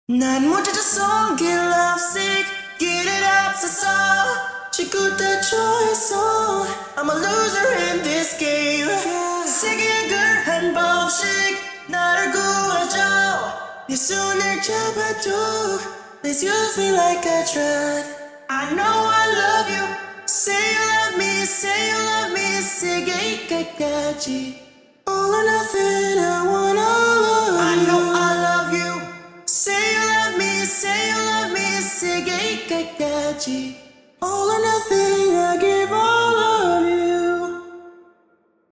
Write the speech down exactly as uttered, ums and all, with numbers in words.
난 못해줘서 get love sick get it up 서서 지구대 좋아했어 I'm a loser in this game 세계의 글한 번씩 나를 구해줘 네 손을 잡아도 Please use me like a drug I know I love you Say you love me Say you love me 세계 끝까지 All or nothing I